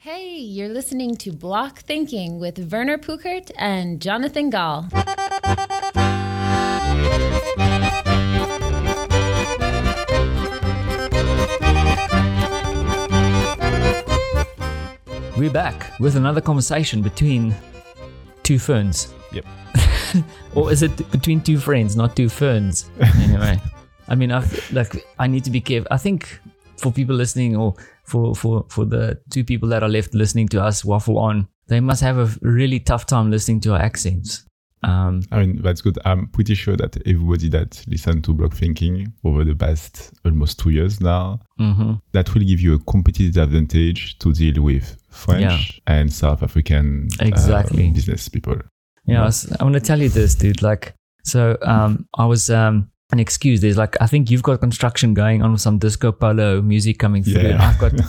Hey, you're listening to Block Thinking with Werner Pukert and Jonathan Gall. We're back with another conversation between two ferns. Yep. Or is it between two friends, not two ferns? Anyway, I mean, I need to be careful. I think for people listening, or for the two people that are left listening to us waffle on, they must have a really tough time listening to our accents. I mean, that's good. I'm pretty sure that everybody that listened to Block Thinking over the past almost 2 years now, that will give you a competitive advantage to deal with French and South African business people. Yeah, I want to tell you this, dude. I was an excuse. There's I think you've got construction going on with some disco polo music coming through. Yeah. And I've got,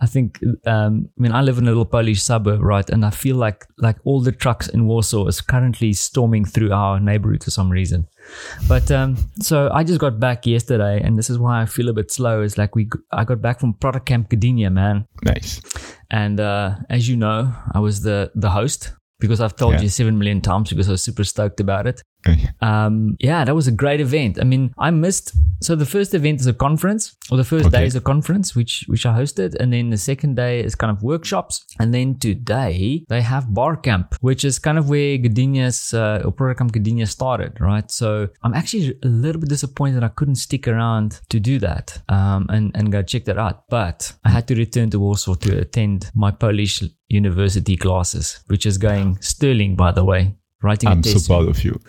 I live in a little Polish suburb, right? And I feel like all the trucks in Warsaw is currently storming through our neighborhood for some reason. But, so I just got back yesterday, and this is why I feel a bit slow. Is I got back from Product Camp Gdynia, man. Nice. And, as you know, I was the host, because I've told you 7 million times, because I was super stoked about it. That was a great event. I mean, so the first event is a conference, or the first day is a conference, which I hosted. And then the second day is kind of workshops. And then today they have Bar Camp, which is kind of where Gdynia's, or Product Camp Gdynia started, right? So I'm actually a little bit disappointed I couldn't stick around to do that, and go check that out. But I had to return to Warsaw to attend my Polish university classes, which is going sterling, by the way. I'm so proud of you.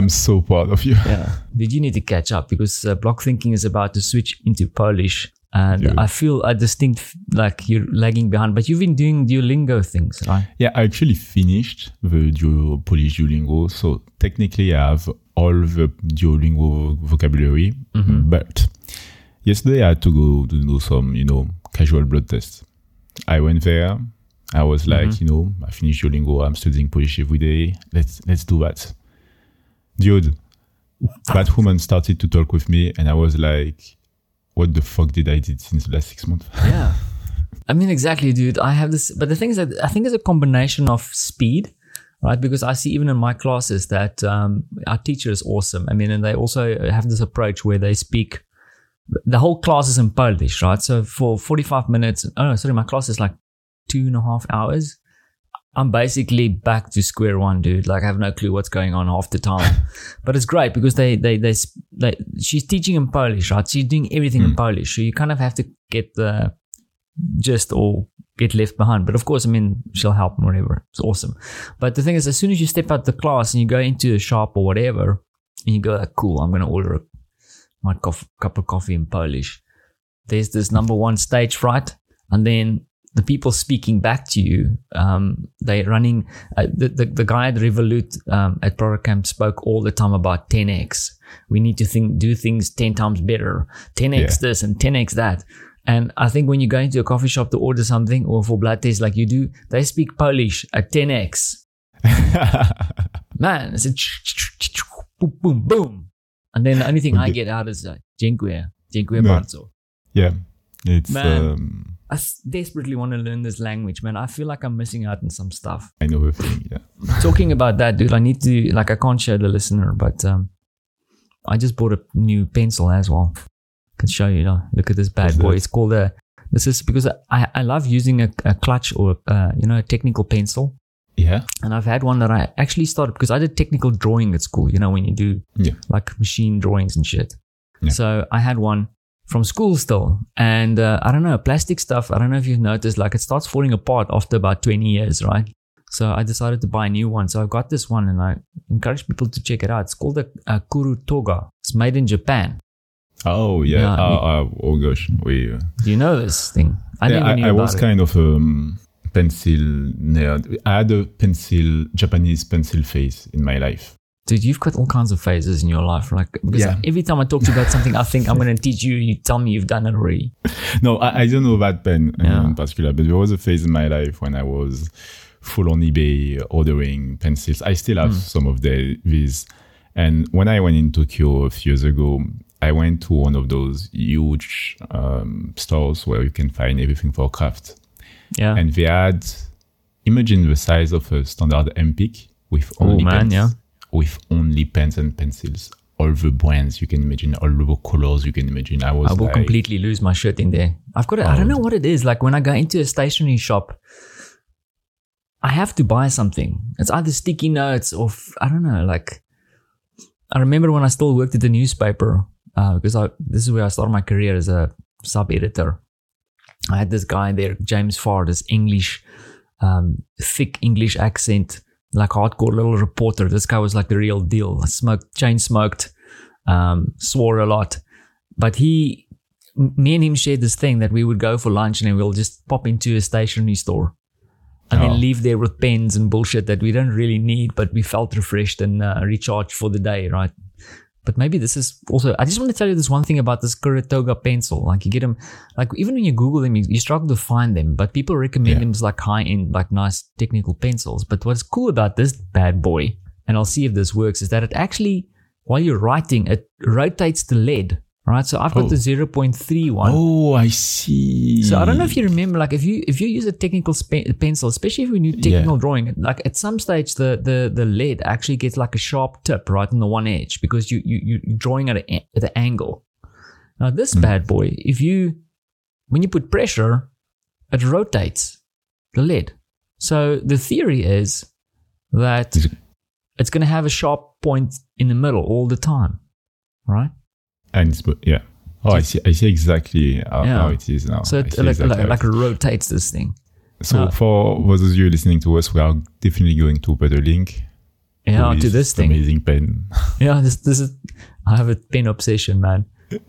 Yeah. Did you need to catch up? Because Block Thinking is about to switch into Polish. And I feel I distinct like you're lagging behind. But you've been doing Duolingo things, right? Yeah, I actually finished the Polish Duolingo. So technically I have all the Duolingo vocabulary. But yesterday I had to go to do some, casual blood tests. I went there. I was like, I finished Duolingo. I'm studying Polish every day. Let's do that. Dude, that woman started to talk with me, and I was like, what the fuck did I did since the last 6 months? Yeah. I mean, exactly, dude. I have this, but the thing is that I think it's a combination of speed, right? Because I see even in my classes that our teacher is awesome. I mean, and they also have this approach where they speak, the whole class is in Polish, right? So for 45 minutes, my class is 2.5 hours. I'm basically back to square one, dude. I have no clue what's going on half the time. But it's great because she's teaching in Polish, right? She's doing everything in Polish. So you kind of have to get the gist or get left behind. But of course, I mean, she'll help and whatever. It's awesome. But the thing is, as soon as you step out the class and you go into a shop or whatever, and you go, cool, I'm going to order my cup of coffee in Polish. There's this number one stage fright. And then the people speaking back to you, they're running, the guy at Revolut at Product Camp spoke all the time about 10x. We need to do things 10 times better, 10x this and 10x that. And I think when you go into a coffee shop to order something or for blood tests like you do, they speak Polish at 10x. Man, it's a boom, boom, boom. And then the only thing I get out is dziękuję bardzo. Yeah, it's... Man, I desperately want to learn this language, man. I feel like I'm missing out on some stuff. I know a thing, yeah. Talking about that, dude, I need to, I can't show the listener, but I just bought a new pencil as well. I can show you, look at this bad boy. It's called this is because I love using a clutch or, a technical pencil. Yeah. And I've had one that I actually started because I did technical drawing at school, when you do machine drawings and shit. Yeah. So I had one from school still. And I don't know, plastic stuff, I don't know if you've noticed, it starts falling apart after about 20 years, right? So I decided to buy a new one. So I've got this one and I encourage people to check it out. It's called a Kuru Toga. It's made in Japan. Oh, yeah. Oh, gosh. Do you know this thing? I never knew about it. I was kind of pencil nerd. I had a Japanese pencil phase in my life. Dude, you've got all kinds of phases in your life. Because every time I talk to you about something, I think I'm going to teach you. You tell me you've done it already. No, I don't know that pen in particular, but there was a phase in my life when I was full on eBay ordering pencils. I still have some of these. And when I went in Tokyo a few years ago, I went to one of those huge stores where you can find everything for craft. Yeah. And they had, imagine the size of a standard MPIC with only pens, with only pens and pencils. All the brands you can imagine, all the colors you can imagine. I will completely lose my shit in there. I've got I don't know what it is. Like when I go into a stationery shop, I have to buy something. It's either sticky notes or I don't know. Like I remember when I still worked at the newspaper, because this is where I started my career as a sub-editor. I had this guy there, James Farr, this English, thick English accent, like hardcore little reporter. This guy was like the real deal. Chain smoked, swore a lot. But me and him shared this thing that we would go for lunch and then we'll just pop into a stationery store and then leave there with pens and bullshit that we don't really need, but we felt refreshed and recharged for the day, right? But maybe this is also, I just want to tell you this one thing about this Kuratoga pencil. Like you get them, like even when you Google them, you struggle to find them, but people recommend them as like high-end, like nice technical pencils. But what's cool about this bad boy, and I'll see if this works, is that it actually, while you're writing, it rotates the lead, right? So I've got the 0.3 one. Oh, I see. So I don't know if you remember, like if you use a technical pencil, especially if you do technical drawing, like at some stage the lead actually gets like a sharp tip right on the one edge because you're drawing at an angle. Now this bad boy, when you put pressure, it rotates the lead. So the theory is that it's going to have a sharp point in the middle all the time, right? And it's, I see exactly how it is now. So it like rotates this thing. So for those of you listening to us, we are definitely going to put a link. To this thing. Amazing pen. Yeah, this is. I have a pen obsession, man.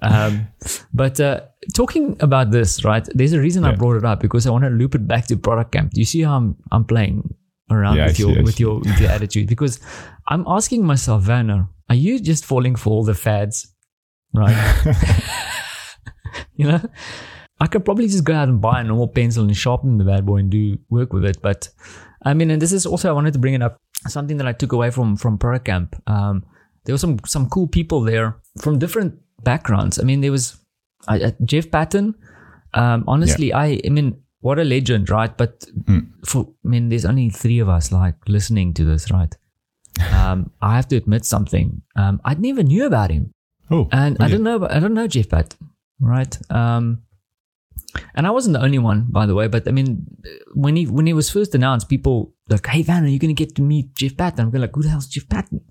But talking about this, right? There's a reason I brought it up because I want to loop it back to Product Camp. Do you see how I'm playing around with your attitude? Because I'm asking myself, Werner, are you just falling for all the fads? Right. You know, I could probably just go out and buy a normal pencil and sharpen the bad boy and do work with it. But I mean, and this is also, I wanted to bring it up, something that I took away from Product Camp. There were some cool people there from different backgrounds. I mean, there was Jeff Patton. Honestly, I mean, what a legend, right? But there's only 3 of us like listening to this, right? I have to admit something. I never knew about him. Oh, and I don't know Jeff Patton, right? And I wasn't the only one, by the way. But I mean, when he was first announced, people like, "Hey, Van, are you going to get to meet Jeff Patton?" I'm going like, "Who the hell's Jeff Patton?"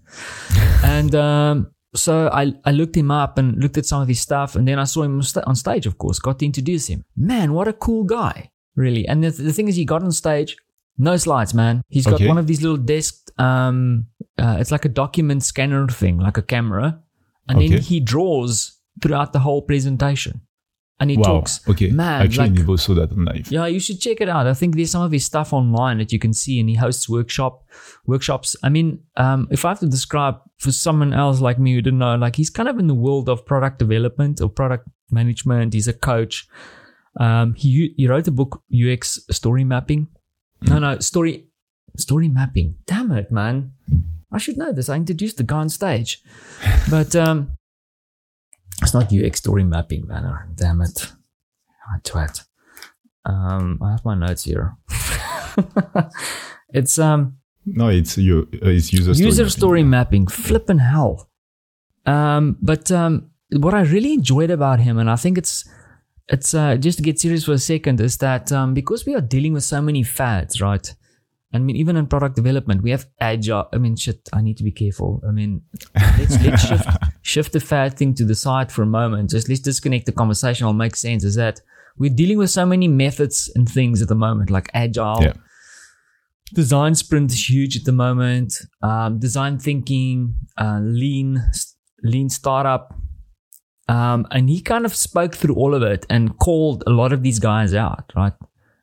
And so I looked him up and looked at some of his stuff, and then I saw him on stage. Of course, got to introduce him. Man, what a cool guy, really. And the thing is, he got on stage, no slides, man. He's got one of these little desk. It's like a document scanner thing, like a camera. And then he draws throughout the whole presentation. And he talks. Okay. Man, actually, like, never saw that on live. Yeah, you should check it out. I think there's some of his stuff online that you can see, and he hosts workshops. I mean, if I have to describe for someone else like me who didn't know, like he's kind of in the world of product development or product management. He's a coach. He wrote a book, UX Story Mapping. Story Mapping. Damn it, man. I should know this. I introduced the guy on stage. But it's not UX Story Mapping, man. Damn it. I twat. I have my notes here. It's it's user story mapping. Flippin' hell. But what I really enjoyed about him, and I think it's just to get serious for a second, is that because we are dealing with so many fads, right? I mean, even in product development, we have agile. I mean, I need to be careful. I mean, let's shift the fad thing to the side for a moment. Let's disconnect the conversation. It'll make sense. Is that we're dealing with so many methods and things at the moment, like agile. Yeah. Design sprint is huge at the moment. Design thinking, lean startup. And he kind of spoke through all of it and called a lot of these guys out, right?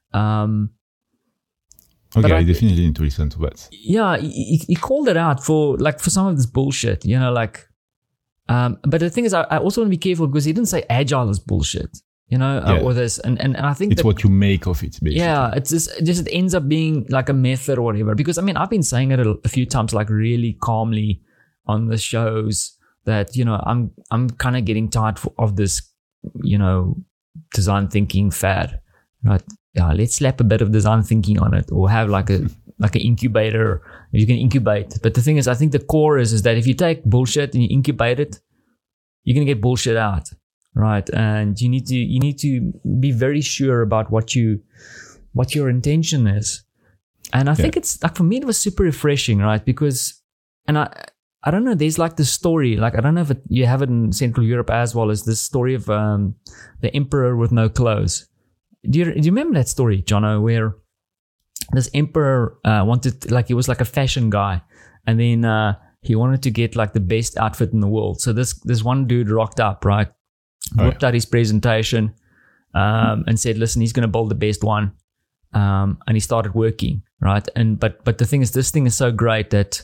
Okay, I definitely need to listen to that. Yeah, he called it out for some of this bullshit, you know, like. But the thing is, I also want to be careful because he didn't say agile is bullshit, you know, or this, and I think it's what you make of it, basically. Yeah, it's just it ends up being like a method or whatever. Because I mean, I've been saying it a few times, like really calmly on the shows that, you know, I'm kind of getting tired of this, you know, design thinking fad. Right. let's slap a bit of design thinking on it, or have like an incubator you can incubate. But the thing is, I think the core is that if you take bullshit and you incubate it, you're gonna get bullshit out, right? And you need to be very sure about what your intention is. And I think it's like, for me, it was super refreshing, right? Because, and I don't know, there's like this story, like, I don't know if you have it in Central Europe as well, as this story of the emperor with no clothes. Do you remember that story, Jono, where this emperor wanted, like, he was like a fashion guy, and then he wanted to get like the best outfit in the world. So this one dude rocked up, right? Whipped out his presentation and said, listen, he's going to build the best one. And he started working, right? And but the thing is, this thing is so great that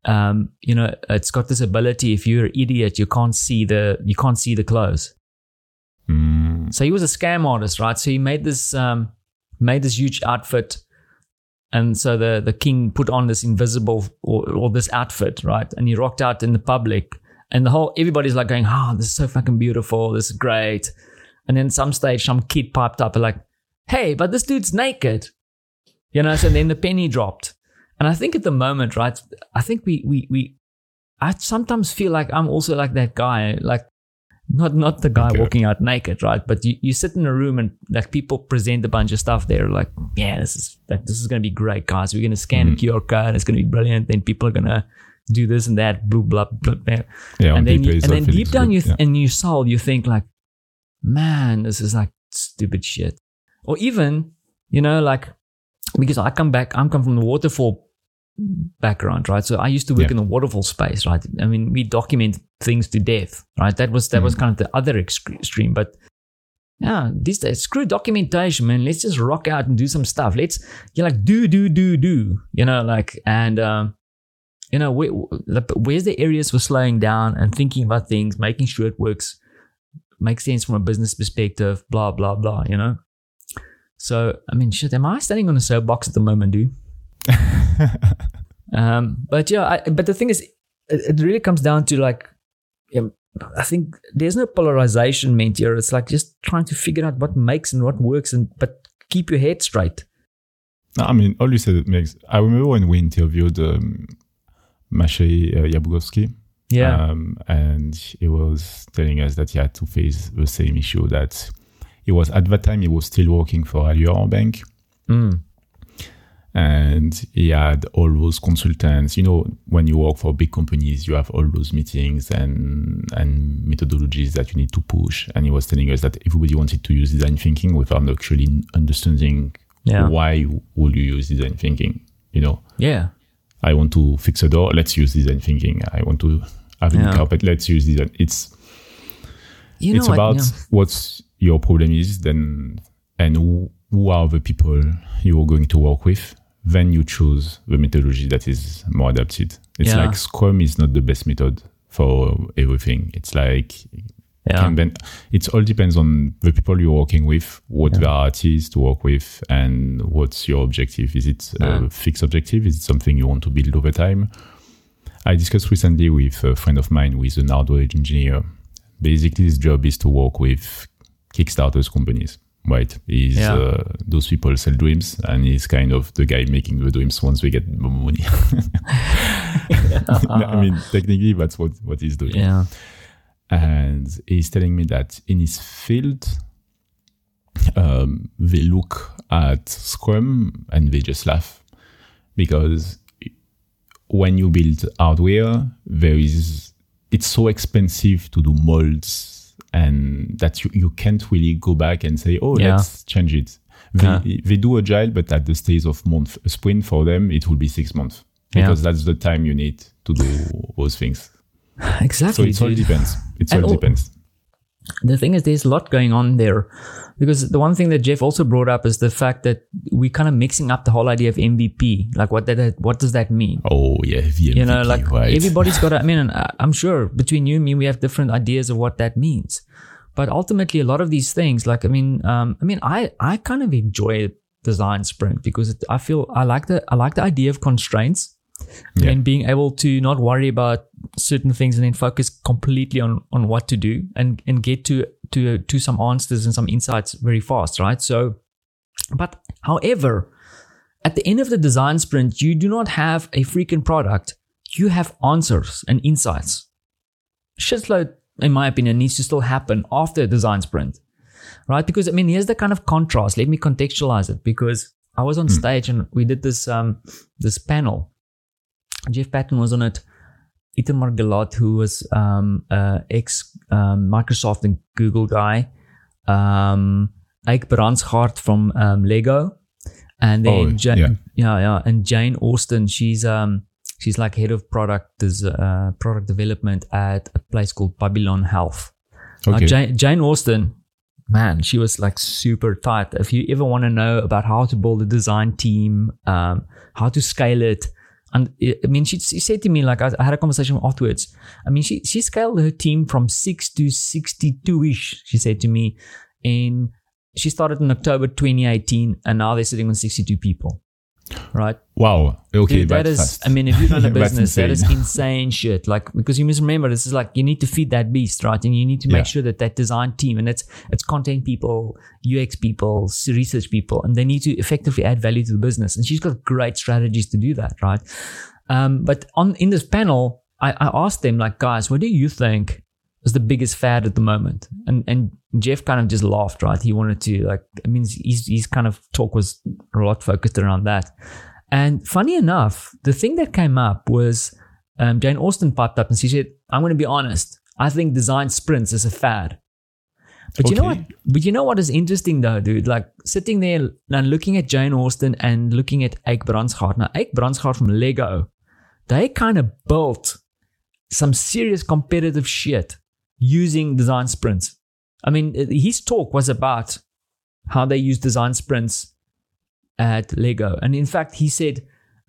it's got this ability. If you're an idiot, you can't see the clothes. So he was a scam artist, right? So he made this huge outfit, and so the king put on this invisible or this outfit, right? And he rocked out in the public, and everybody's like going, "Oh, this is so fucking beautiful. This is great." And then some stage, some kid piped up and like, "Hey, but this dude's naked," So then the penny dropped. And I think at the moment, right, I think I sometimes feel like I'm also like that guy, like not the guy walking out naked, right? But you sit in a room and like people present a bunch of stuff there, like, yeah, this is going to be great, guys. We're going to scan a QR code. It's going to be brilliant. Then people are going to do this and that, blah, blah, blah, blah. Yeah, and then deep down in your soul, you think like, man, this is like stupid shit. Or even, like, because I come from the waterfall background, right? So I used to work in the waterfall space, right? I mean, we document things to death, right? That was kind of the other extreme. But yeah, these days, screw documentation, man. Let's just rock out and do some stuff. Let's do, where's the areas for slowing down and thinking about things, making sure it works, makes sense from a business perspective, blah, blah, blah, So, I mean, shit, am I standing on a soapbox at the moment, dude? But the thing is, it really comes down to like, I think there's no polarization meant here. It's like just trying to figure out what makes and what works, but keep your head straight. I mean, all you said it makes. I remember when we interviewed Maciej Jabłkowski. Yeah. And he was telling us that he had to face the same issue, that at that time he was still working for Alior Bank. And he had all those consultants. When you work for big companies, you have all those meetings and methodologies that you need to push. And he was telling us that everybody wanted to use design thinking without actually understanding why would you use design thinking, Yeah. I want to fix a door, let's use design thinking. I want to have a new carpet, let's use design. It's about what your problem is, then, and who are the people you are going to work with. Then you choose the methodology that is more adapted. It's like Scrum is not the best method for everything. It's like, it all depends on the people you're working with, what variety is to work with, and what's your objective. Is it a fixed objective? Is it something you want to build over time? I discussed recently with a friend of mine who is an hardware engineer. Basically, his job is to work with Kickstarters companies. Right, those people sell dreams, and he's kind of the guy making the dreams once we get more money. I mean, technically, that's what he's doing. Yeah, and he's telling me that in his field, they look at Scrum and they just laugh, because when you build hardware, it's so expensive to do molds. And that you can't really go back and say, let's change it. They do Agile, but at the stage of sprint for them, it will be 6 months. Because that's the time you need to do those things. Exactly. So it all depends. Depends. The thing is, there's a lot going on there. Because the one thing that Jeff also brought up is the fact that we're kind of mixing up the whole idea of MVP. Like, what does that mean? Oh, yeah, the MVP, right. Everybody's got I'm sure between you and me, we have different ideas of what that means. But ultimately, a lot of these things, like, I kind of enjoy design sprint because I feel I like the idea of constraints and being able to not worry about certain things and then focus completely on what to do and get to some answers and some insights very fast, right? So But however, at the end of the design sprint, you do not have a freaking product. You have answers and insights. Shitload, in my opinion, needs to still happen after a design sprint, right? Because, I mean, here's the kind of contrast. Let me contextualize it, because I was on stage and we did this this panel. Jeff Patton was on it. Itamar Galat, who was ex Microsoft and Google guy. Ike Bransgaard from Lego. And then and Jane Austen, she's like head of product development at a place called Babylon Health. Okay. Jane Austen, man, she was like super tight. If you ever want to know about how to build a design team, how to scale it, and I mean, she said to me, like, I had a conversation afterwards. I mean, she scaled her team from 6 to 62-ish, she said to me. And she started in October 2018, and now they're sitting on 62 people. Right? Wow. Okay, dude, that is fast. I mean, if you run a business, that insane. is insane shit. Like, because you must remember, this is like, you need to feed that beast, right? And you need to make sure that design team, and it's content people, UX people, research people, and they need to effectively add value to the business. And she's got great strategies to do that, right? But in this panel, I asked them, like, guys, what do you think is the biggest fad at the moment? And Jeff kind of just laughed, right? He wanted to, like, I mean, his kind of talk was a lot focused around that. And funny enough, the thing that came up was Jane Austen popped up and she said, I'm going to be honest, I think design sprints is a fad. But you know what? But you know what is interesting though, dude? Like, sitting there and looking at Jane Austen and looking at Ike Bransgaard. Now, Ike Bransgaard from Lego, they kind of built some serious competitive shit using design sprints. I mean, his talk was about how they use design sprints at Lego. And in fact, he said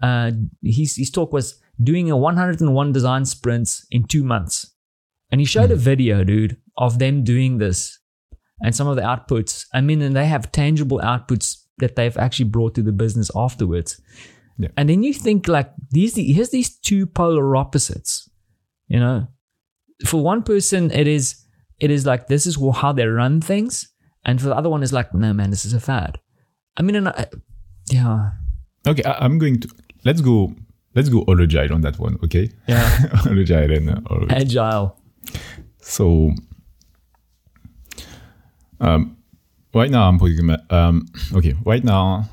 his talk was doing a 101 design sprints in 2 months. And he showed a video, dude, of them doing this and some of the outputs. I mean, and they have tangible outputs that they've actually brought to the business afterwards. Yeah. And then you think, like, here's these two polar opposites, you know. For one person, it is like, this is how they run things. And for the other one, is like, no, man, this is a fad. I mean, yeah. Okay, I'm going to, let's go all agile on that one, okay? Yeah. All agile and all agile. So, right now I'm putting right now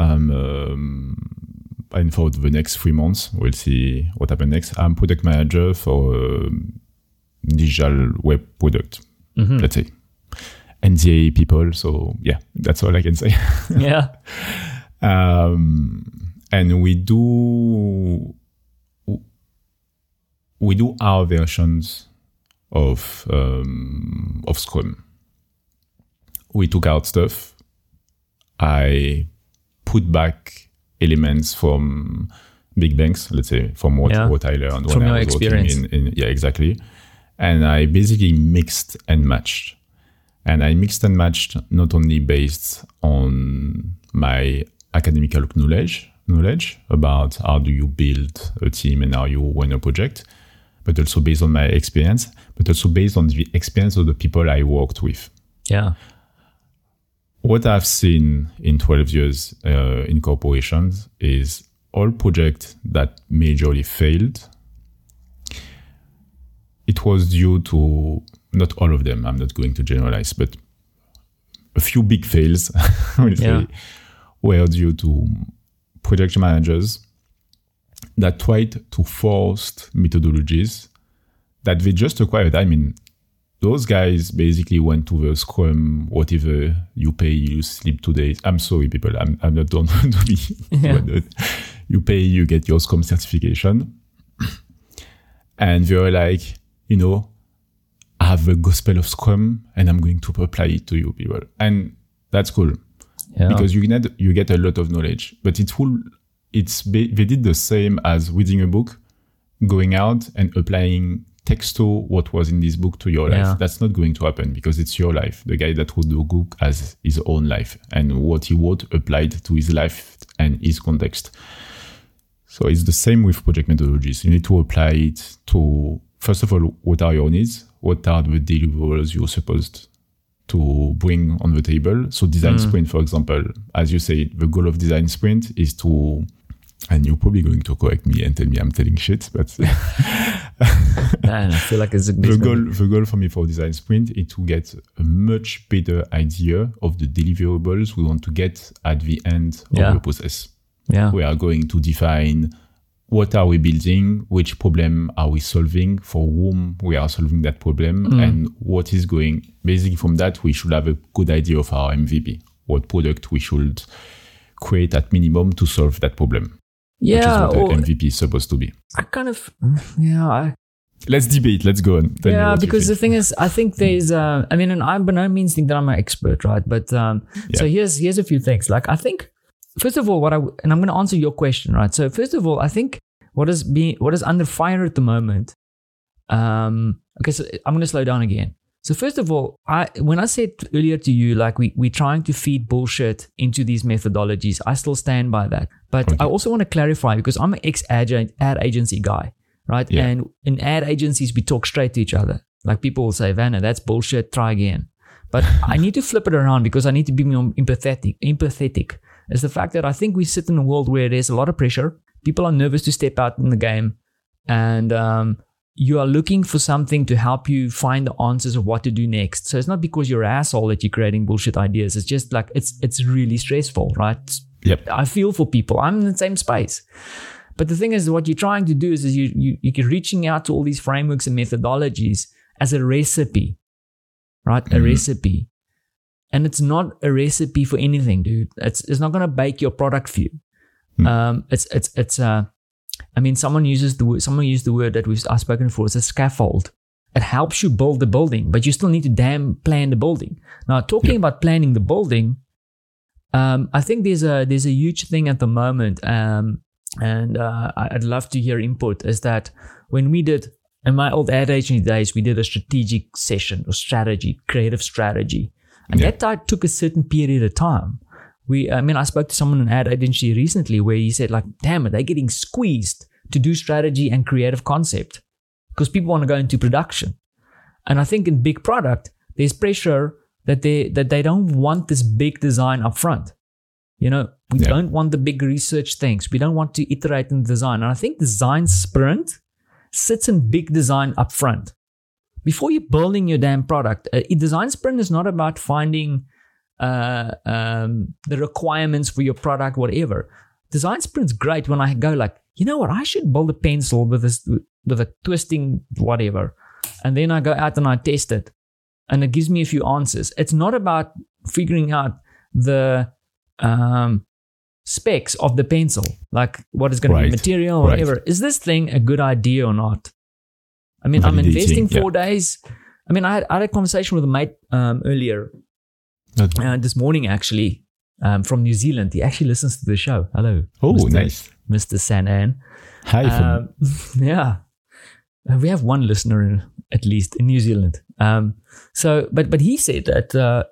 and for the next 3 months, we'll see what happens next. I'm product manager for digital web product, let's say. NDA people, so yeah, that's all I can say. Yeah. And we do our versions of Scrum. We took out stuff. I put back elements from big banks, let's say, from what I learned from when your I was experience. working yeah, exactly. And I basically mixed and matched. And I mixed and matched not only based on my academical knowledge about how do you build a team and how you run a project, but also based on my experience, but also based on the experience of the people I worked with. Yeah. What I've seen in 12 years in corporations is all projects that majorly failed. It was due to, not all of them, I'm not going to generalize, but a few big fails, I would say, were due to project managers that tried to force methodologies that they just acquired. I mean, those guys basically went to the Scrum, whatever you pay, you sleep 2 days. I'm sorry, people, I'm not done to be. You pay, you get your Scrum certification. And they were like, you know, I have the gospel of Scrum and I'm going to apply it to you people. And that's cool. Yeah. Because you get a lot of knowledge. But they did the same as reading a book, going out and applying text to what was in this book to your life. That's not going to happen because it's your life. The guy that wrote the book has his own life and what he wrote applied to his life and his context. So it's the same with project methodologies. You need to apply it to, first of all, what are your needs? What are the deliverables you're supposed to bring on the table. So design sprint, for example, as you say, the goal of design sprint is to, and you're probably going to correct me and tell me I'm telling shit, but Man, I feel like it's the goal for me for design sprint is to get a much better idea of the deliverables we want to get at the end of the process. Yeah. We are going to define what are we building, which problem are we solving, for whom we are solving that problem, and what is going. Basically, from that, we should have a good idea of our MVP, what product we should create at minimum to solve that problem. Yeah. Which is what the MVP is supposed to be. I kind of, Let's debate. Let's go on. Tell me what because you the thing is, I think there's, and I by no means think that I'm an expert, right? But so here's a few things. Like, I think, first of all, and I'm going to answer your question, right? So first of all, I think what is under fire at the moment. Okay, so I'm going to slow down again. So first of all, when I said earlier to you, like we're trying to feed bullshit into these methodologies, I still stand by that. But I also want to clarify, because I'm an ex-ad agency guy, right? Yeah. And in ad agencies, we talk straight to each other. Like people will say, Vanna, that's bullshit, try again. But I need to flip it around, because I need to be more empathetic. Is the fact that I think we sit in a world where there's a lot of pressure. People are nervous to step out in the game. And you are looking for something to help you find the answers of what to do next. So it's not because you're an asshole that you're creating bullshit ideas. It's just like, it's really stressful, right? Yep. I feel for people. I'm in the same space. But the thing is, what you're trying to do is you're reaching out to all these frameworks and methodologies as a recipe, right? A recipe. And it's not a recipe for anything, dude. It's not going to bake your product for you. Someone used the word that I've spoken for. It's a scaffold. It helps you build the building, but you still need to plan the building. Now, talking about planning the building, I think there's a huge thing at the moment, and I'd love to hear input. Is that when we did in my old ad agency days, we did a strategic session or creative strategy, and that took a certain period of time. I spoke to someone in an ad agency recently where he said, like, damn it, they're getting squeezed to do strategy and creative concept because people want to go into production. And I think in big product, there's pressure that they don't want this big design up front. We don't want the big research things. We don't want to iterate in design. And I think design sprint sits in big design up front. Before you're building your damn product, a design sprint is not about finding the requirements for your product, whatever. Design sprint's great when I go like, you know what, I should build a pencil with a twisting whatever, and then I go out and I test it, and it gives me a few answers. It's not about figuring out the specs of the pencil, like what is going to be material or whatever. Is this thing a good idea or not? I'm investing 4 days. I had a conversation with a mate earlier. This morning, actually, from New Zealand. He actually listens to the show. Hello. Oh, nice. Mr. Sanan. Hi. Yeah. We have one listener, at least, in New Zealand. But he said that,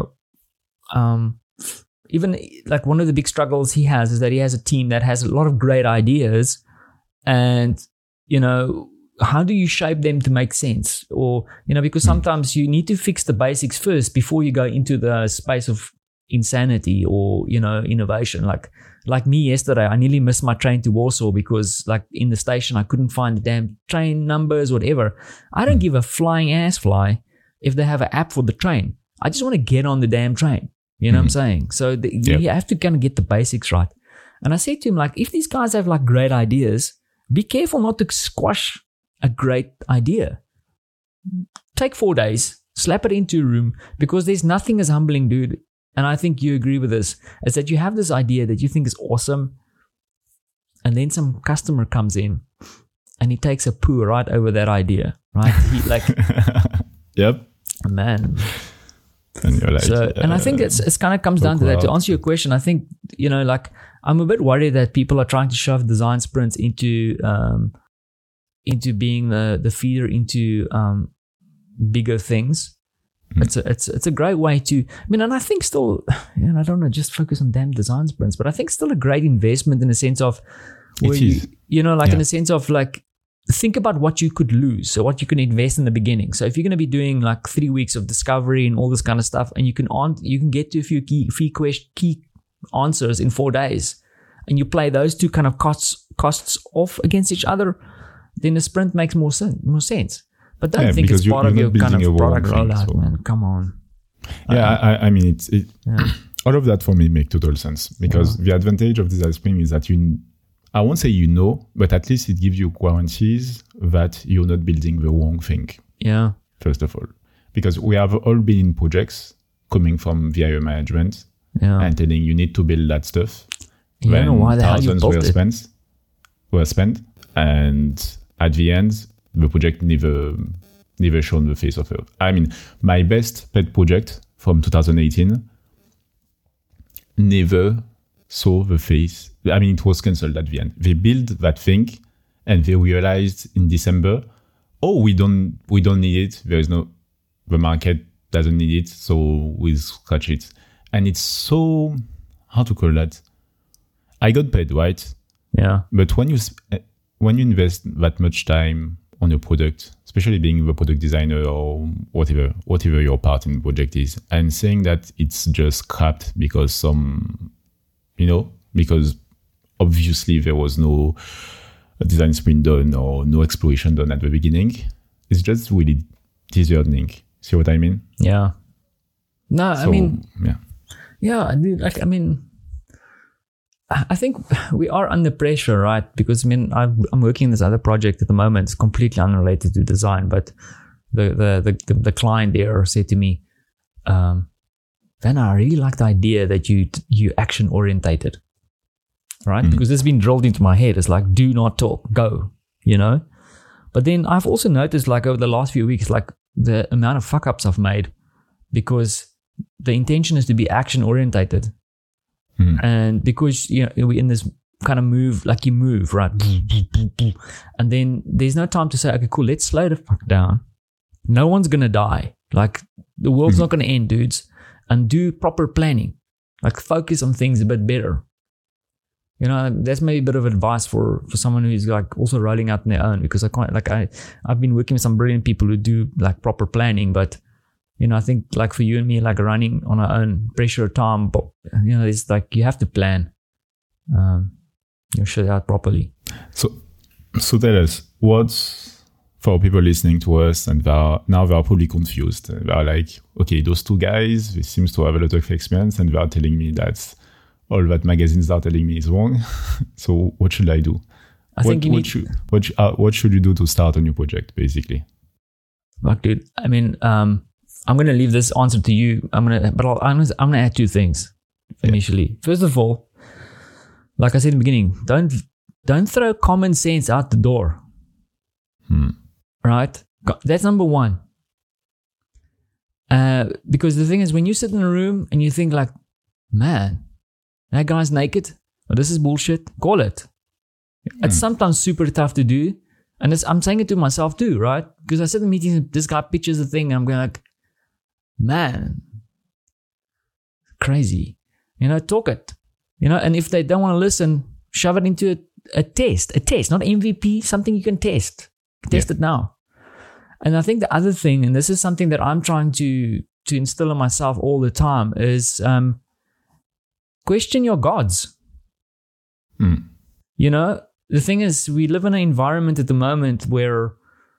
even like one of the big struggles he has is that he has a team that has a lot of great ideas, and, how do you shape them to make sense? Or, because sometimes you need to fix the basics first before you go into the space of insanity or, innovation. Like me yesterday, I nearly missed my train to Warsaw because like in the station, I couldn't find the damn train numbers, whatever. I don't give a flying ass fly if they have an app for the train. I just want to get on the damn train. You know what I'm saying? So you have to kind of get the basics right. And I said to him, like, if these guys have like great ideas, be careful not to squash a great idea. Take 4 days, slap it into a room, because there's nothing as humbling, dude. And I think you agree with this, is that you have this idea that you think is awesome, and then some customer comes in and he takes a poo right over that idea, right? He like, yep, man. And you're like, and I think it's kind of comes down to that. To answer your question, I think, like, I'm a bit worried that people are trying to shove design sprints into being the feeder into bigger things. It's a great way to, and I think still, I don't know, just focus on damn design sprints, but I think still a great investment in a sense of, where in a sense of like, think about what you could lose. So what you can invest in the beginning. So if you're going to be doing like 3 weeks of discovery and all this kind of stuff, and you can get to a few key answers in 4 days, and you play those two kind of costs off against each other, then the sprint makes more sense. But don't think it's part of your kind of product rollout, man. Come on. Yeah, I mean, all of that for me make total sense, because the advantage of Design Sprint is that I won't say but at least it gives you guarantees that you're not building the wrong thing. Yeah. First of all, because we have all been in projects coming from VIO management and telling you need to build that stuff. You don't know why the hell you built it. Were spent, and at the end, the project never shown the face of Earth. I mean, my best pet project from 2018 never saw the face. I mean, it was cancelled at the end. They built that thing, and they realized in December, we don't need it. The market doesn't need it, so we scratch it. And it's so, how to call that? I got paid, right? Yeah. But when you invest that much time on your product, especially being the product designer or whatever your part in the project is, and saying that it's just scrapped because because obviously there was no design sprint done or no exploration done at the beginning, it's just really disheartening. See what I mean? Yeah. No, so, I mean, yeah, dude, like, I mean, I think we are under pressure, right? Because I mean, I'm working on this other project at the moment. It's completely unrelated to design, but the client there said to me, Van, I really like the idea that you action orientated, right? Mm-hmm. Because it's been drilled into my head. It's like, do not talk, go, But then I've also noticed, like, over the last few weeks, like the amount of fuck ups I've made, because the intention is to be action orientated. Mm. And because we're in this kind of move, like you move, right? And then there's no time to say, okay, cool, let's slow the fuck down. No one's gonna die. Like, the world's not gonna end, dudes. And do proper planning. Like, focus on things a bit better. That's maybe a bit of advice for someone who's like also rolling out on their own, because I've been working with some brilliant people who do like proper planning, but I think like for you and me, like running on our own pressure time, but it's like you have to plan your shit out properly. So tell us, what's for people listening to us and they're probably confused. They're like, okay, those two guys, they seems to have a lot of experience, and they're telling me that all that magazines are telling me is wrong. So what should I do? What should you do to start a new project, basically? Look, dude, I mean, I'm going to leave this answer to you. I'm going to add two things initially. Yeah. First of all, like I said in the beginning, don't throw common sense out the door. Right? That's number one. Because the thing is, when you sit in a room and you think like, man, that guy's naked, or this is bullshit, call it. It's sometimes super tough to do. And I'm saying it to myself too, right? Because I sit in meetings and this guy pitches the thing and I'm going like, man, crazy. Talk it. And if they don't want to listen, shove it into a test, not MVP, something you can test. Test it now. And I think the other thing, and this is something that I'm trying to instill in myself all the time, is question your gods. The thing is, we live in an environment at the moment where,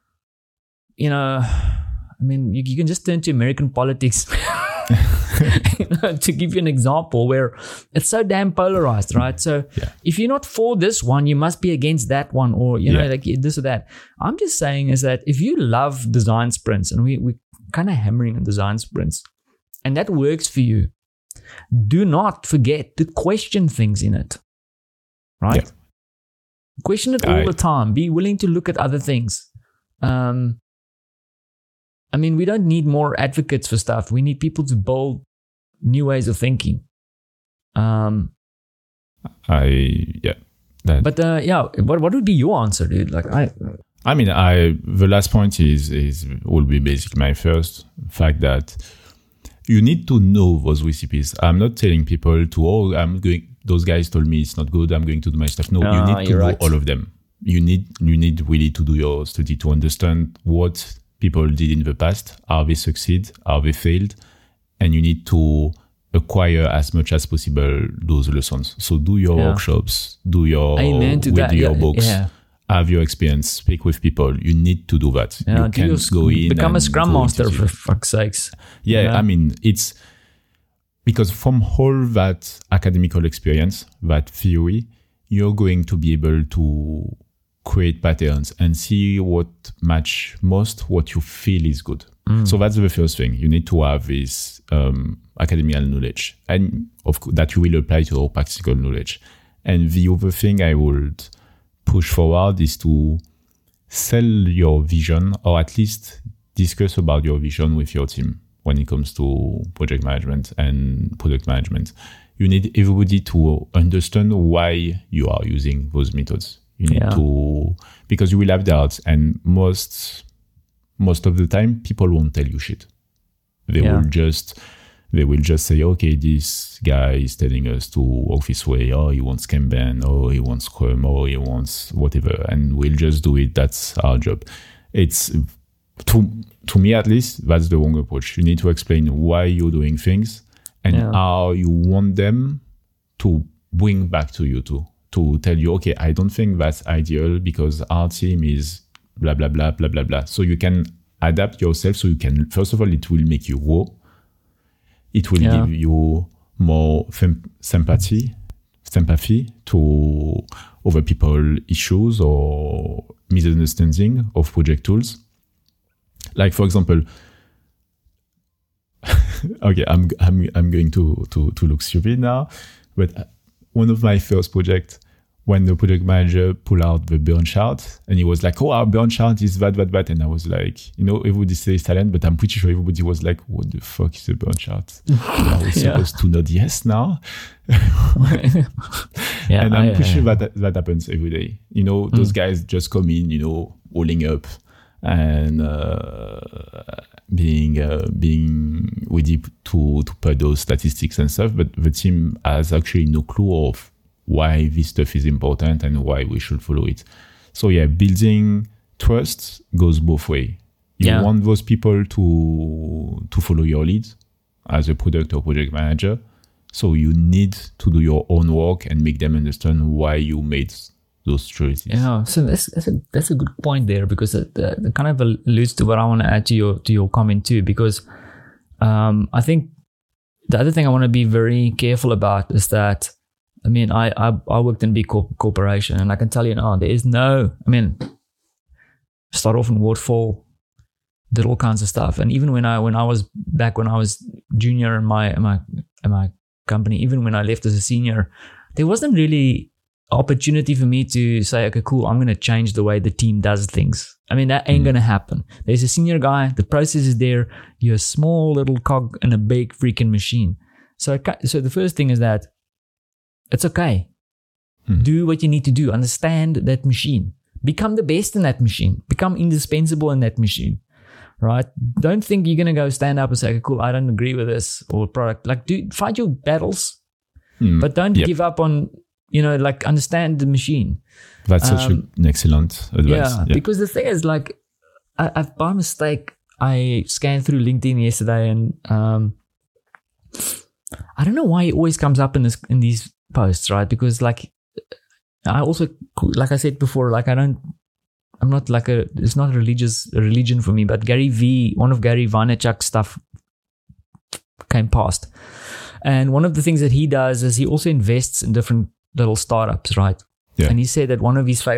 I mean, you can just turn to American politics to give you an example, where it's so damn polarized, right? So if you're not for this one, you must be against that one, or, like this or that. I'm just saying is that if you love design sprints, and we're kind of hammering on design sprints, and that works for you, do not forget to question things in it, right? Yeah. Question it all the time. Be willing to look at other things. I mean, we don't need more advocates for stuff. We need people to build new ways of thinking. What would be your answer, dude? Like, I mean, the last point will be basically my first fact that you need to know those recipes. I'm not telling people those guys told me it's not good, I'm going to do my stuff. No, you need to know all of them. you need really to do your study to understand what people did in the past, how they succeed, how they failed, and you need to acquire as much as possible those lessons. So do your workshops, do your books, have your experience, speak with people. You need to do that. Yeah, you can't go in become a scrum master for fuck's sakes. Yeah, I mean, it's because from all that academical experience, that theory, you're going to be able to create patterns and see what match most what you feel is good. So that's the first thing. You need to have this academical knowledge, and of course that you will apply to your practical knowledge. And the other thing I would push forward is to sell your vision, or at least discuss about your vision with your team when it comes to project management and product management. You need everybody to understand why you are using those methods. You need to, because you will have doubts, and most of the time people won't tell you shit. They will just say, okay, this guy is telling us to work this way, or he wants Kanban, or he wants Scrum, or he wants whatever, and we'll just do it. That's our job. It's to me, at least, that's the wrong approach. You need to explain why you're doing things and how you want them to bring back to you to tell you, okay, I don't think that's ideal because our team is blah, blah, blah, blah, blah, blah. So you can adapt yourself. So you can, first of all, it will make you grow. It will give you more sympathy to other people issues or misunderstanding of project tools. Like, for example, okay, I'm going to look stupid now, but one of my first projects, when the project manager pulled out the Burn chart, and he was like, oh, our Burn chart is that. And I was like, everybody says talent, but I'm pretty sure everybody was like, what the fuck is a Burn chart? Are we supposed to nod yes now? And I'm pretty sure that happens every day. Those guys just come in, rolling up and being ready to put those statistics and stuff, but the team has actually no clue of why this stuff is important and why we should follow it. So building trust goes both ways. You want those people to follow your lead as a product or project manager. So you need to do your own work and make them understand why you made those choices. Yeah, so that's a good point there, because it kind of alludes to what I want to add to your comment too, because I think the other thing I want to be very careful about is that, I mean, I worked in big corporation, and I can tell you now, there is start off in waterfall, did all kinds of stuff. And even when I was junior in my company, even when I left as a senior, there wasn't really opportunity for me to say, okay, cool, I'm going to change the way the team does things. I mean, that ain't going to happen. There's a senior guy, the process is there, you're a small little cog in a big freaking machine. So the first thing is that it's okay. Do what you need to do. Understand that machine. Become the best in that machine. Become indispensable in that machine. Right? Don't think you're going to go stand up and say, okay, cool, I don't agree with this or product. Like, fight your battles, but don't give up on, understand the machine. That's such an excellent advice. Yeah, because the thing is, like, I by mistake, I scanned through LinkedIn yesterday, and I don't know why it always comes up in these posts, right? Because like I also, like I said before, like I'm not like it's not a religion for me, but one of Gary Vaynerchuk's stuff came past, and one of the things that he does is he also invests in different little startups, right? Yeah. And he said that one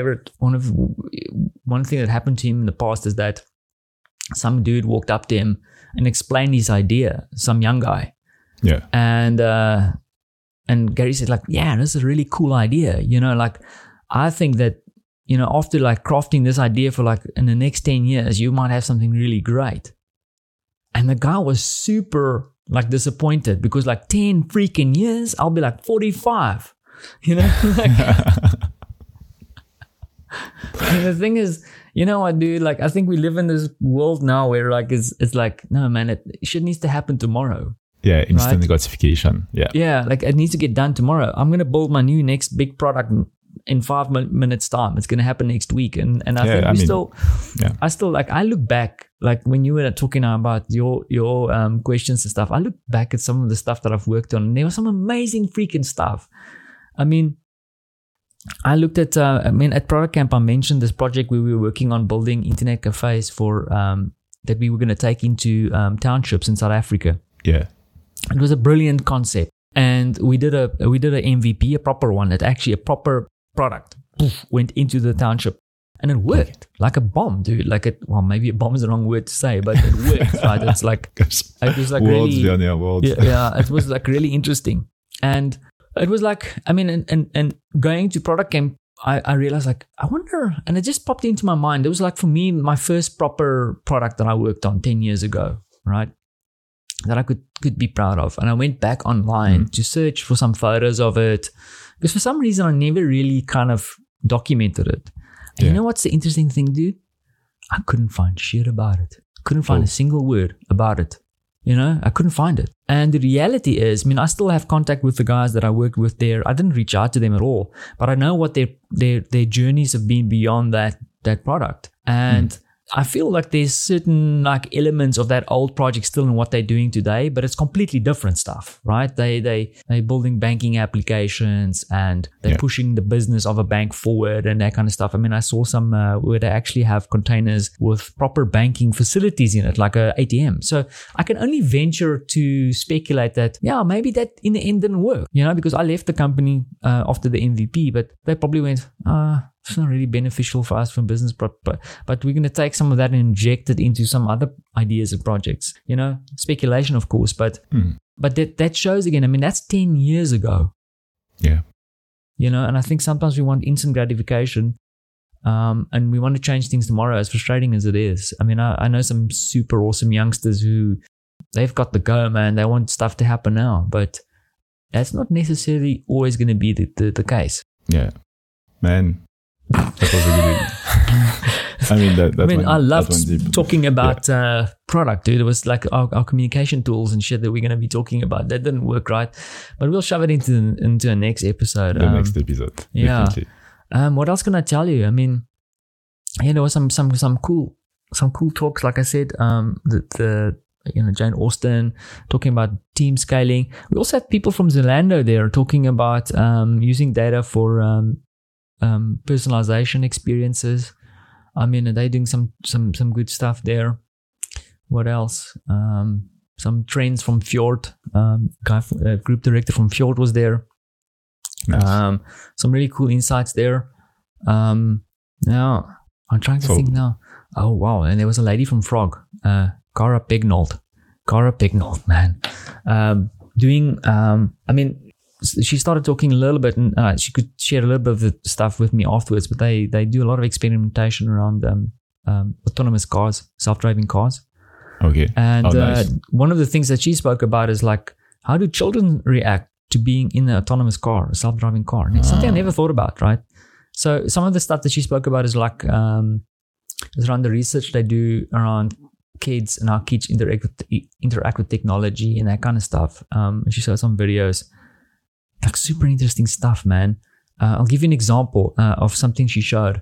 thing that happened to him in the past is that some dude walked up to him and explained his idea, some young guy. Yeah. And Gary said, like, yeah, this is a really cool idea. Like, I think that, after like crafting this idea for like in the next 10 years, you might have something really great. And the guy was super like disappointed, because like 10 freaking years, I'll be like 45, like, and the thing is, what, dude, like, I think we live in this world now where like, it's like, no, man, shit needs to happen tomorrow. Yeah, instant gratification. Yeah. Yeah, like it needs to get done tomorrow. I'm going to build my new next big product in 5 minutes time. It's going to happen next week. And I think I look back, like when you were talking about your questions and stuff, I look back at some of the stuff that I've worked on, and there was some amazing freaking stuff. I mean, I looked at, at Product Camp, I mentioned this project where we were working on building internet cafes for, that we were going to take into townships in South Africa. Yeah. It was a brilliant concept. And we did a MVP, a proper one, that actually a proper product went into the township. And it worked like a bomb, dude. Maybe a bomb is the wrong word to say, but it worked, right? It's like, it was like words, really, words. Yeah, it was like really interesting. And it was like, and going to Product Camp, I realized like, I wonder, and it just popped into my mind. It was like, for me, my first proper product that I worked on 10 years ago, right? That I could be proud of. And I went back online to search for some photos of it, because for some reason I never really kind of documented it. And you know what's the interesting thing, dude? I couldn't find shit about it. Couldn't find a single word about it. I couldn't find it. And the reality is, I still have contact with the guys that I worked with there. I didn't reach out to them at all, but I know what their journeys have been beyond that product. And I feel like there's certain like elements of that old project still in what they're doing today, but it's completely different stuff, right? They're building banking applications, and they're pushing the business of a bank forward and that kind of stuff. I saw some where they actually have containers with proper banking facilities in it, like a ATM. So I can only venture to speculate that, maybe that in the end didn't work, because I left the company after the MVP, but they probably went, it's not really beneficial for us from business, but we're going to take some of that and inject it into some other ideas and projects. Speculation, of course, but that shows again. That's 10 years ago. Yeah. And I think sometimes we want instant gratification, and we want to change things tomorrow, as frustrating as it is. I know some super awesome youngsters who they've got the go, man. They want stuff to happen now, but that's not necessarily always going to be the case. Yeah, man. That was a good idea. I loved talking about product, dude. It was like our communication tools and shit that we're going to be talking about. That didn't work right, but we'll shove it into the next episode. Next episode. Yeah. Definitely. What else can I tell you? There was some cool talks. Like I said, Jane Austen talking about team scaling. We also had people from Zalando there talking about using data for personalization experiences. They're doing some good stuff there. What else? Some trends from Fjord. Group director from Fjord was there. Nice. Some really cool insights there. Now I'm trying to think now. Oh wow! And there was a lady from Frog, Cara Pignold, man, doing. She started talking a little bit, and she could share a little bit of the stuff with me afterwards. But they do a lot of experimentation around autonomous cars, self-driving cars. Okay. And nice. One of the things that she spoke about is like, how do children react to being in an autonomous car, a self-driving car? And it's something I never thought about, right? So some of the stuff that she spoke about is like is around the research they do around kids and how kids interact with technology and that kind of stuff. And she showed some videos. Like super interesting stuff, man. I'll give you an example of something she showed.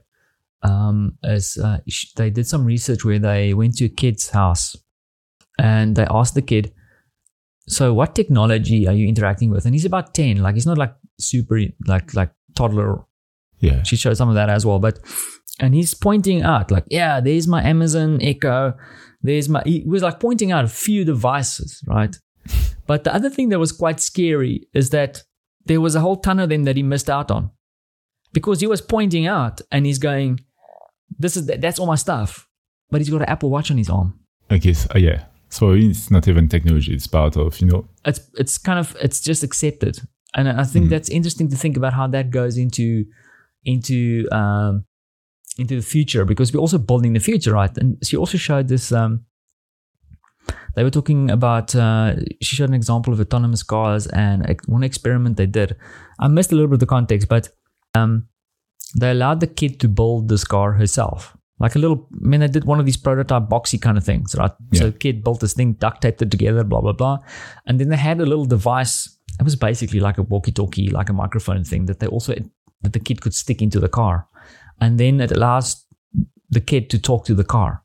They did some research where they went to a kid's house and they asked the kid, so what technology are you interacting with? And he's about 10. Like he's not like super like toddler. Yeah. She showed some of that as well. And he's pointing out like, there's my Amazon Echo. He was like pointing out a few devices, right? But the other thing that was quite scary is that there was a whole ton of them that he missed out on, because he was pointing out and he's going, that's all my stuff, but he's got an Apple Watch on his arm. Okay, so it's not even technology; it's part of It's just accepted, and I think that's interesting to think about how that goes into the future, because we're also building the future, right? And she also showed this. They were talking about, she showed an example of autonomous cars and one experiment they did. I missed a little bit of the context, but they allowed the kid to build this car herself. Like they did one of these prototype boxy kind of things, right? Yeah. So the kid built this thing, duct taped it together, blah, blah, blah. And then they had a little device. It was basically like a walkie-talkie, like a microphone thing that they also that the kid could stick into the car. And then it allows the kid to talk to the car.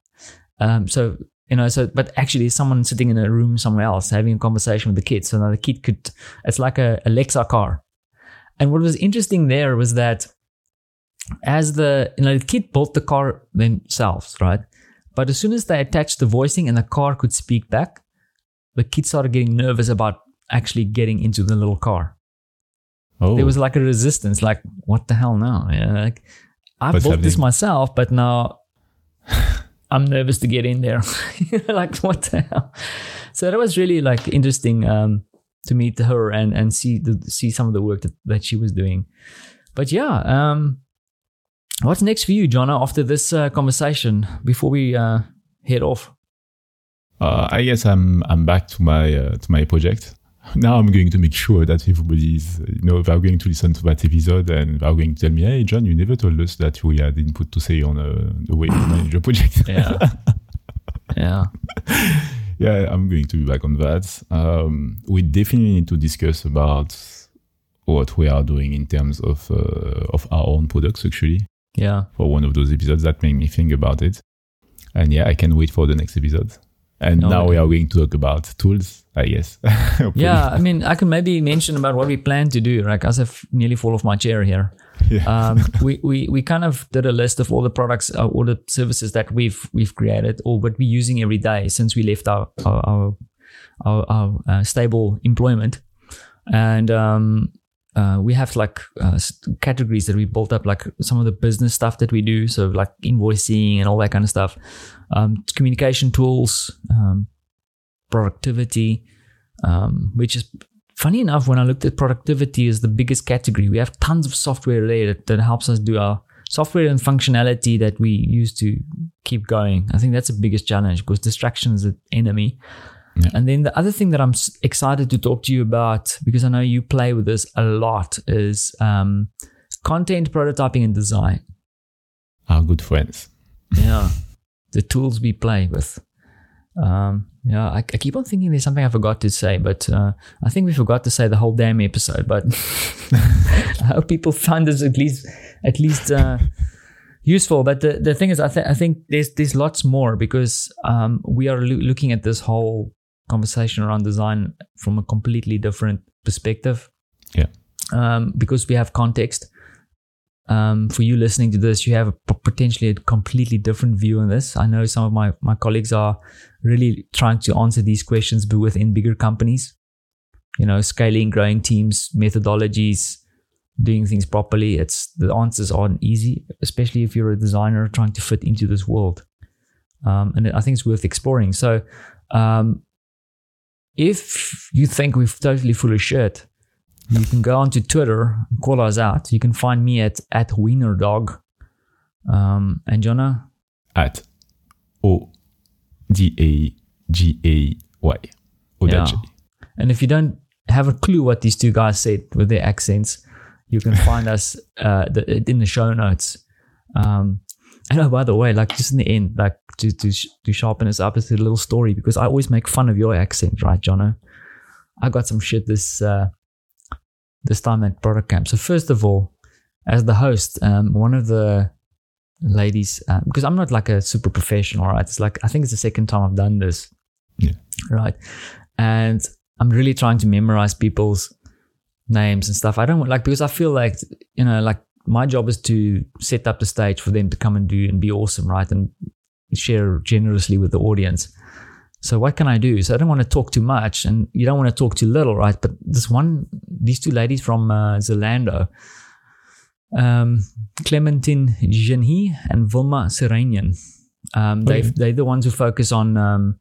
But actually someone sitting in a room somewhere else having a conversation with the kid. So now the kid it's like a Alexa car. And what was interesting there was that as the kid built the car themselves, right? But as soon as they attached the voicing and the car could speak back, the kid started getting nervous about actually getting into the little car. Oh. There was like a resistance, like, what the hell now? Like, I built this myself, but now I'm nervous to get in there. Like, what the hell? So that was really like interesting to meet her and see some of the work that she was doing. But yeah, what's next for you, Jono, after this conversation before we head off? I guess I'm back to my project. Now I'm going to make sure that everybody's, they're going to listen to that episode and they're going to tell me, hey, John, you never told us that we had input to say on the way to manage the project. Yeah. Yeah. Yeah, I'm going to be back on that. We definitely need to discuss about what we are doing in terms of our own products, actually. Yeah. For one of those episodes that made me think about it. And yeah, I can wait for the next episode. And now we are going to talk about tools, I guess. Yeah, I mean, I can maybe mention about what we plan to do. Like, as I've nearly fall off my chair here. Yeah. We kind of did a list of all the products, all the services that we've created, or what we're using every day since we left our stable employment, and we have like categories that we built up, like some of the business stuff that we do, so like invoicing and all that kind of stuff, communication tools, productivity, which is funny enough, when I looked at productivity as the biggest category, we have tons of software there that helps us do our software and functionality that we use to keep going. I think that's the biggest challenge because distraction is the enemy. Yeah. And then the other thing that I'm excited to talk to you about, because I know you play with this a lot, is content prototyping and design. Our good friends. Yeah. The tools we play with. I keep on thinking there's something I forgot to say, but I think we forgot to say the whole damn episode. But I hope people find this at least useful. But the thing is, I think there's lots more, because we are looking at this whole conversation around design from a completely different perspective. Yeah. Because we have context. For you listening to this, you have potentially a completely different view on this. I know some of my colleagues are really trying to answer these questions, but within bigger companies, scaling, growing teams, methodologies, doing things properly. The answers aren't easy, especially if you're a designer trying to fit into this world. And I think it's worth exploring. So if you think we're totally full of shit, you can go onto Twitter and call us out. You can find me at WienerDog. And Jono? At ODAGAY. Yeah. And if you don't have a clue what these two guys said with their accents, you can find us in the show notes. And by the way, like just in the end, like to sharpen us up, it's a little story, because I always make fun of your accent, right, Jono? I got some shit this time at Product Camp. So first of all, as the host, one of the ladies, because I'm not like a super professional, right? It's like, I think it's the second time I've done this. Yeah. Right. And I'm really trying to memorize people's names and stuff. I don't like, because I feel like, like my job is to set up the stage for them to come and do and be awesome, right? And share generously with the audience. So what can I do? So I don't want to talk too much, and you don't want to talk too little, right? But these two ladies from Zalando, Clementine Genhi and Vilma Serenian, they're the ones who focus on,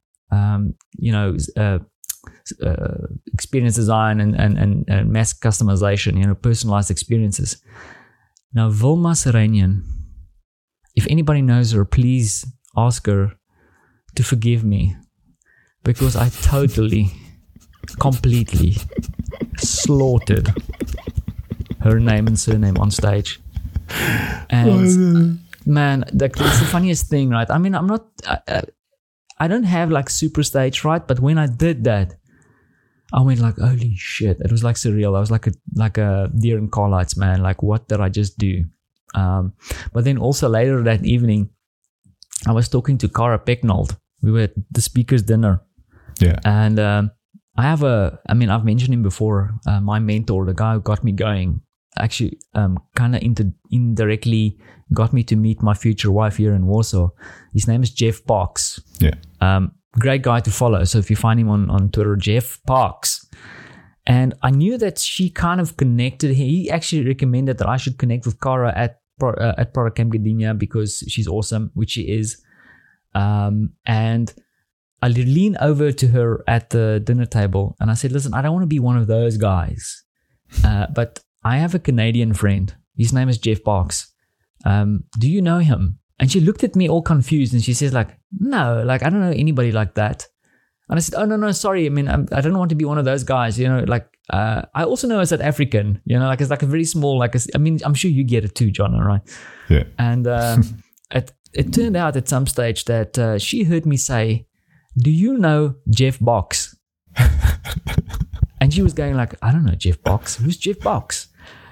experience design and mass customization, personalized experiences. Now, Vilma Serenian, if anybody knows her, please ask her to forgive me, because I totally, completely slaughtered her name and surname on stage. And man, it's the funniest thing, right? I mean, I don't have like super stage fright, but when I did that, I went like, holy shit. It was like surreal. I was like a deer in car lights, man. Like, what did I just do? But then also later that evening, I was talking to Cara Pecknold. We were at the speaker's dinner. Yeah. And I've mentioned him before. My mentor, the guy who got me going, actually kind of indirectly got me to meet my future wife here in Warsaw. His name is Jeff Parks. Yeah. Great guy to follow. So if you find him on Twitter, Jeff Parks. And I knew that she kind of connected. He actually recommended that I should connect with Cara at Product Camp Gdynia because she's awesome, which she is. And I leaned over to her at the dinner table and I said, listen, I don't want to be one of those guys. But I have a Canadian friend. His name is Jeff Parks. Do you know him? And she looked at me all confused and she says like, no, like I don't know anybody like that. And I said, oh, no, sorry. I mean, I don't want to be one of those guys, like I also know a South African, like it's like a very small, I'm sure you get it too, John, right? Yeah. And it turned out at some stage that she heard me say, do you know Jeff Box? And she was going like, I don't know Jeff Box. Who's Jeff Box?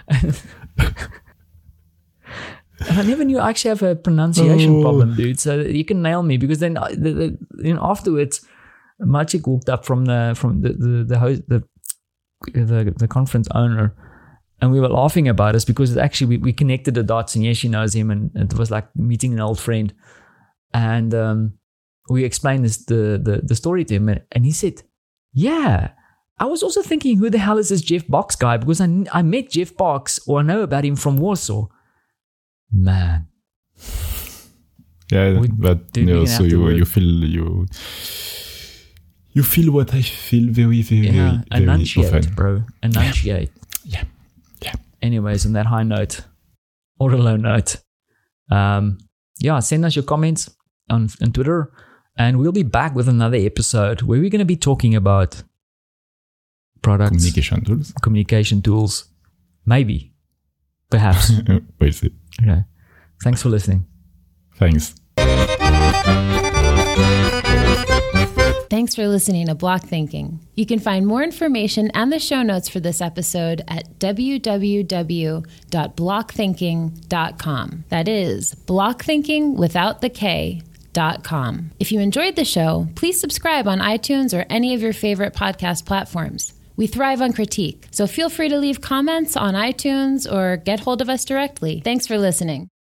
And I never knew I actually have a pronunciation problem, dude. So you can nail me because then afterwards, Maciek walked up from the host, the conference owner, and we were laughing about this because actually we connected the dots, and yes, she knows him, and it was like meeting an old friend, and we explained the story to him, and he said, yeah. I was also thinking, who the hell is this Jeff Box guy? Because I met Jeff Box, or I know about him from Warsaw. Man. Yeah, but so you feel what I feel very, very, very enunciate, often. Bro. Enunciate. Yeah. Anyways, on that high note, or a low note, send us your comments on Twitter, and we'll be back with another episode where we're going to be talking about products, communication tools, maybe, perhaps. We'll see. Okay. Thanks for listening. Thanks. Thanks for listening to Block Thinking. You can find more information and the show notes for this episode at www.blockthinking.com. That is blockthinking without the K.com. If you enjoyed the show, please subscribe on iTunes or any of your favorite podcast platforms. We thrive on critique, so feel free to leave comments on iTunes or get hold of us directly. Thanks for listening.